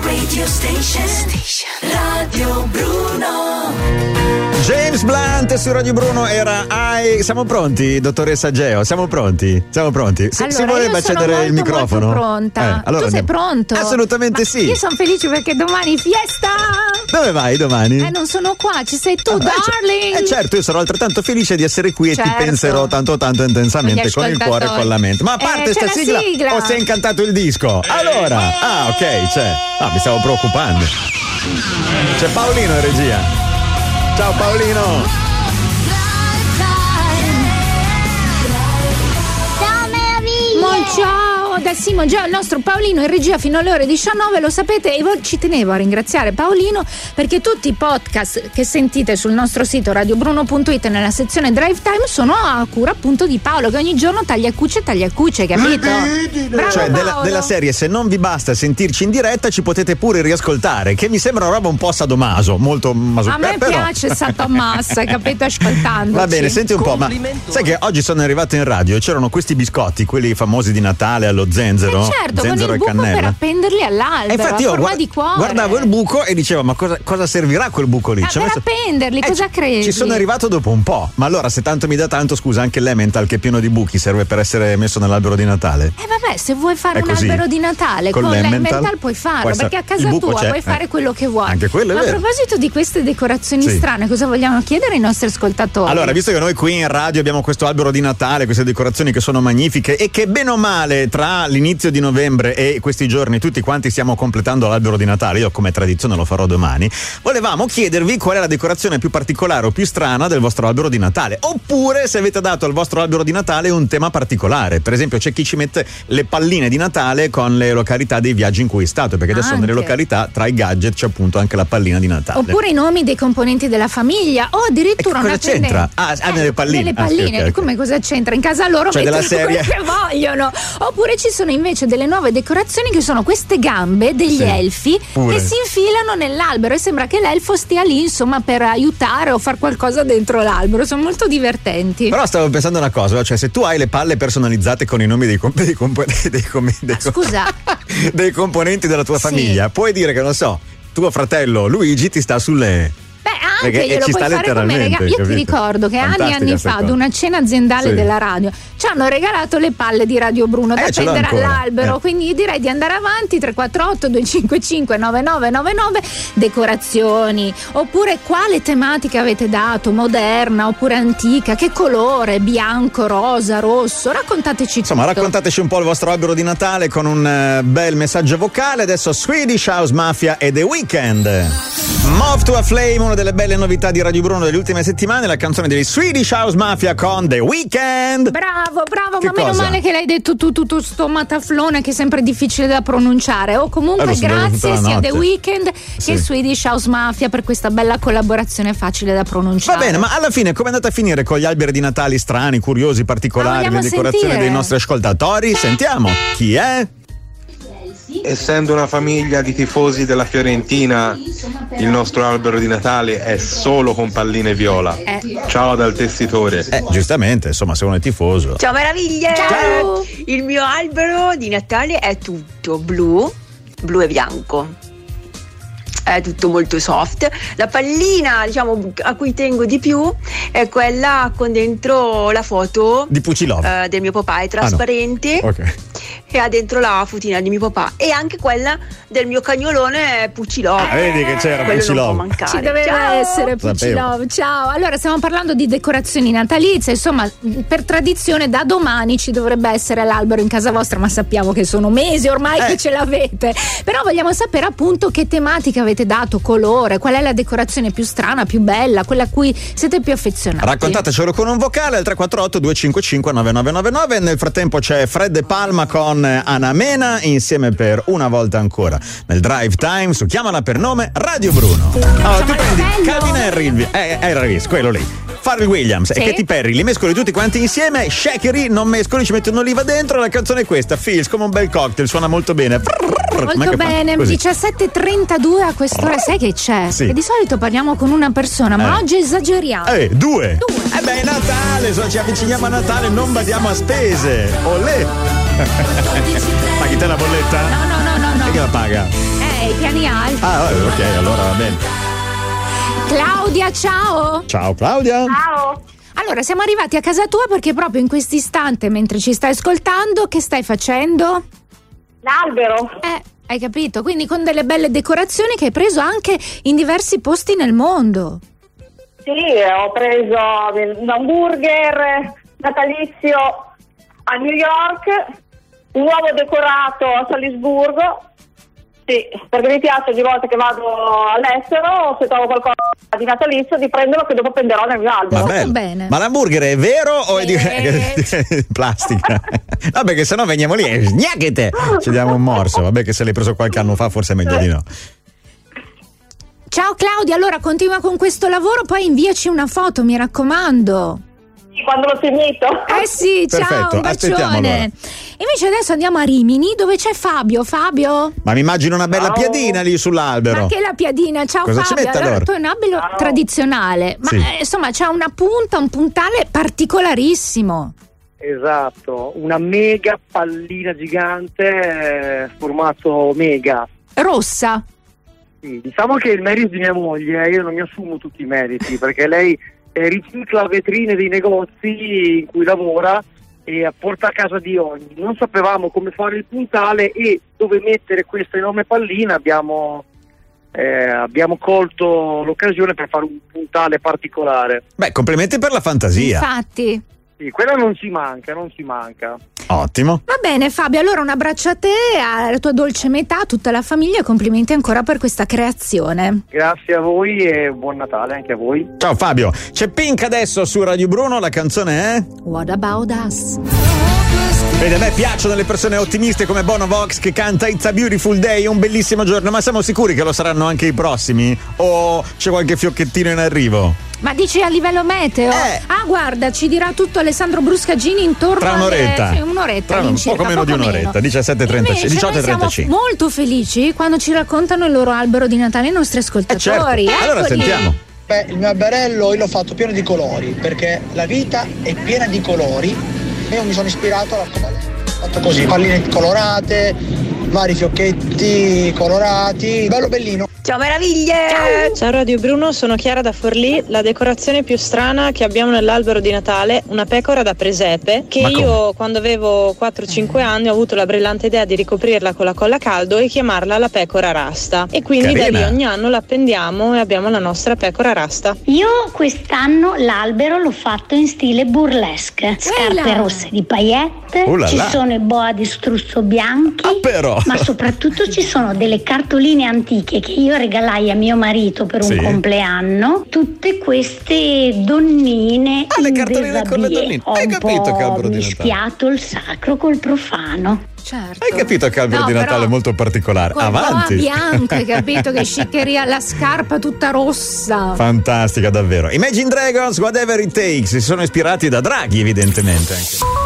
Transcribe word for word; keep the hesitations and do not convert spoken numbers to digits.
radio station, Radio Bruno. James Blunt su Radio Bruno era I. Siamo pronti, dottoressa Geo? Siamo pronti? Siamo pronti? Se, allora, si voleva cedere molto, il microfono? Molto pronta. Eh, allora tu sei andiamo. pronto? Assolutamente Ma sì. Io sono felice perché domani fiesta. Dove vai domani? Eh, non sono qua, ci sei tu, Ah, darling. Eh certo, io sarò altrettanto felice di essere qui Certo. e ti penserò tanto tanto intensamente con il cuore e con la mente. Ma a parte Eh, sta c'è la sigla, sigla. o si è incantato il disco? Allora, ah ok, c'è. Ah, mi stavo preoccupando. C'è Paolino in regia. Ciao Paolino. Ciao da Simo, già il nostro Paolino in regia fino alle ore diciannove, lo sapete, e io ci tenevo a ringraziare Paolino perché tutti i podcast che sentite sul nostro sito radio bruno punto it nella sezione Drive Time sono a cura appunto di Paolo, che ogni giorno taglia cuce taglia cuce, capito? Bravo, cioè della, Paolo. della serie, se non vi basta sentirci in diretta ci potete pure riascoltare, che mi sembra una roba un po' sadomaso, molto maso. A me eh, però... piace Sato Massa, capito, ascoltandoci. Va bene, senti un po', ma sai che oggi sono arrivato in radio e c'erano questi biscotti, quelli famosi di Natale allo zenzero, eh certo, zenzero con il e buco cannella. per appenderli all'albero, E infatti a io forma guarda- di cuore. guardavo il buco e dicevo ma cosa, cosa servirà quel buco lì? Ah, Ci ho per messo- appenderli, Eh, cosa ci- credi? Ci sono arrivato dopo un po', ma allora se tanto mi dà tanto, scusa, anche l'Emmental che è pieno di buchi serve per essere messo nell'albero di Natale? Eh vabbè, se vuoi fare È un così. albero di Natale Con con, l'Emmental l'Emmental puoi farlo, puoi perché sa- a casa il buco tua c'è, puoi eh. fare quello che vuoi. Anche quello è Ma vero. a proposito di queste decorazioni Sì. strane, cosa vogliamo chiedere ai nostri ascoltatori? Allora, visto che noi qui in radio abbiamo questo albero di Natale, queste decorazioni che sono magnifiche e che bene o male tra l'inizio di novembre e questi giorni tutti quanti stiamo completando l'albero di Natale, io come tradizione lo farò domani, volevamo chiedervi qual è la decorazione più particolare o più strana del vostro albero di Natale, oppure se avete dato al vostro albero di Natale un tema particolare. Per esempio c'è chi ci mette le palline di Natale con le località dei viaggi in cui è stato, perché adesso Anche. nelle località tra i gadget c'è appunto anche la pallina di Natale. Oppure i nomi dei componenti della famiglia, o addirittura E cosa una c'entra? tendenzia- Ah, ah, nelle palline. Nelle Ah, sì, palline, ok, ok. come cosa c'entra? In casa loro Cioè, della mettono serie- quello che vogliono. Oppure ci sono invece delle nuove decorazioni che sono queste gambe degli Sì, elfi pure. che si infilano nell'albero e sembra che l'elfo stia lì insomma per aiutare o far qualcosa dentro l'albero. Sono molto divertenti. Però stavo pensando una cosa, cioè se tu hai le palle personalizzate con i nomi dei, comp- dei, comp- dei, com- dei, com- Scusa. dei componenti della tua Sì. famiglia, puoi dire che non so, tuo fratello Luigi ti sta sulle... Beh, anche Perché glielo ci puoi sta fare come letteralmente, regalo. Io ti capito? ricordo che anni e Fantastica anni sta fa, ad cosa. una cena aziendale Sì. della radio, ci hanno regalato le palle di Radio Bruno da Eh, ce l'ho appendere ancora. all'albero. Eh. Quindi direi di andare avanti. Tre quattro otto due cinque cinque nove nove nove nove. Decorazioni. Oppure quale tematica avete dato? Moderna oppure antica? Che colore? Bianco, rosa, rosso? Raccontateci Insomma, tutto. raccontateci un po' il vostro albero di Natale con un eh, bel messaggio vocale. Adesso Swedish House Mafia e The Weeknd. Move to a Flame, una delle belle novità di Radio Bruno delle ultime settimane, la canzone degli Swedish House Mafia con The Weeknd. Bravo, bravo, Che ma meno cosa? male che l'hai detto tu, tu, tu, sto mataflone che è sempre difficile da pronunciare. O comunque Eh, lo so, tutta grazie la sia notte. The Weeknd Sì. che Swedish House Mafia per questa bella collaborazione facile da pronunciare. Va bene, ma alla fine come è andata a finire con gli alberi di Natale strani, curiosi, particolari, Ah, le vogliamo decorazioni sentire? dei nostri ascoltatori? Sentiamo chi è? Essendo una famiglia di tifosi della Fiorentina, il nostro albero di Natale è solo con palline viola. Eh. Ciao dal tessitore. Eh, giustamente, insomma, se uno è tifoso. Ciao meraviglie! Ciao! Il mio albero di Natale è tutto blu, blu e bianco. È tutto molto soft. La pallina, diciamo, a cui tengo di più è quella con dentro la foto Di Pucilov. eh, del mio papà, è trasparente Ok. e ha dentro la fotina di mio papà, e anche quella del mio cagnolone Pucilov. Ah, vedi che c'era Quello Pucilov. non può mancare. Ci doveva Ciao! essere Pucilov. Ciao. Allora, stiamo parlando di decorazioni natalizie. Insomma, per tradizione da domani ci dovrebbe essere l'albero in casa vostra, ma sappiamo che sono mesi ormai Eh. che ce l'avete. Però vogliamo sapere appunto che tematica avete dato, colore, qual è la decorazione più strana, più bella, quella a cui siete più affezionati. Raccontatecelo con un vocale al tre quattro otto due cinque cinque nove nove nove nove. Nel frattempo c'è Fred De Palma con Ana Mena insieme per una volta ancora nel Drive Time su Chiamala per nome Radio Bruno. Allora tu prendi Calvin Harris, eh, Harris, quello lì, Pharrell Williams Sì. e Katy Perry, li mescoli tutti quanti insieme, shakeri, non mescoli, ci metti un'oliva dentro, la canzone è questa, feels come un bel cocktail, suona molto bene. Com'è Molto che fa? bene, Così. diciassette e trentadue a quest'ora, sai che c'è? Sì. Che di solito parliamo con una persona, ma Eh. oggi esageriamo. Eh, due. Due. Eh beh, è Natale, so, ci avviciniamo a Natale, non badiamo a spese. Olè. Paghi te la bolletta? No, no, no, no, no. E chi la paga? Eh, i piani alti. Ah, ok, allora va bene. Claudia, ciao. Ciao Claudia. Ciao. Allora, siamo arrivati a casa tua perché proprio in quest'istante, mentre ci stai ascoltando, che stai facendo? L'albero. Eh, hai capito? Quindi con delle belle decorazioni che hai preso anche in diversi posti nel mondo. Sì, ho preso un hamburger natalizio a New York, un uovo decorato a Salisburgo. Sì, perché mi piace ogni volta che vado all'estero, se trovo qualcosa di natalizio, di prenderlo che dopo prenderò nel mio albero. Ma bello. Bene. Ma l'hamburger è vero o è di Eh. plastica? Vabbè, che sennò veniamo lì e sgnacchete, ci diamo un morso. Vabbè, che se l'hai preso qualche anno fa forse è meglio di no. Ciao Claudia, allora continua con questo lavoro, poi inviaci una foto, mi raccomando. Sì, quando l'ho finito. Eh sì, ciao, Perfetto, un aspettiamo bacione. allora. Invece adesso andiamo a Rimini, dove c'è Fabio. Fabio? Ma mi immagino una bella Ciao. piadina lì sull'albero. Ma che la piadina, ciao Cosa ci Fabio. mette Allora, allora? tu hai un albero Ciao. tradizionale, ma Sì. eh, insomma c'ha una punta, un puntale particolarissimo. Esatto, una mega pallina gigante, eh, formato mega. Rossa. Sì, diciamo che il merito di mia moglie, eh, io non mi assumo tutti i meriti, perché lei eh, ricicla vetrine dei negozi in cui lavora e porta a casa di ogni. Non sapevamo come fare il puntale e dove mettere questa enorme pallina, abbiamo, eh, abbiamo colto l'occasione per fare un puntale particolare. Beh, complimenti per la fantasia. Infatti. Sì, quella non si manca, non si manca. Ottimo. Va bene Fabio, allora un abbraccio a te, alla tua dolce metà, a tutta la famiglia, complimenti ancora per questa creazione. Grazie a voi e buon Natale anche a voi. Ciao Fabio. C'è Pink adesso su Radio Bruno, la canzone è? What about us? Vede, a me piacciono le persone ottimiste come Bono Vox che canta It's a Beautiful Day, un bellissimo giorno, ma siamo sicuri che lo saranno anche i prossimi? O c'è qualche fiocchettino in arrivo? Ma dici a livello meteo? Eh. Ah, guarda, ci dirà tutto Alessandro Bruscagini intorno Tra alle- un'oretta. sì, un'oretta. Tra un all'incirca, poco meno di poco un'oretta, meno. diciassette e trentacinque, Invece diciotto e noi trentacinque. Siamo molto felici quando ci raccontano il loro albero di Natale i nostri Eh ascoltatori. certo, allora Eccoli. sentiamo. Beh, il mio alberello io l'ho fatto pieno di colori, perché la vita è piena di colori e io mi sono ispirato all'arcobaleno. Ho fatto così, palline colorate, vari fiocchetti colorati, bello bellino. Ciao meraviglie! Ciao Radio Bruno, sono Chiara da Forlì. La decorazione più strana che abbiamo nell'albero di Natale, una pecora da presepe, che Ma come? io quando avevo quattro cinque anni ho avuto la brillante idea di ricoprirla con la colla a caldo e chiamarla la pecora rasta. E quindi da Carina. lì ogni anno la appendiamo e abbiamo la nostra pecora rasta. Io quest'anno l'albero l'ho fatto in stile burlesque, scarpe Quella. rosse di paillette, Oh là ci là. sono i boa di struzzo bianchi, Ah, però. ma soprattutto ci sono delle cartoline antiche che io regalai a mio marito per un Sì. compleanno, tutte queste donnine Ah, le in cartoline con le déshabillé. donnine. Ho Hai un capito po' che albero di Natale? mischiato il sacro col profano. Certo. Hai capito che albero No, di Natale però è molto particolare? col Avanti. boa bianco, hai capito che sciccheria, la scarpa tutta rossa. Fantastica davvero. Imagine Dragons, Whatever It Takes, si sono ispirati da Draghi evidentemente anche.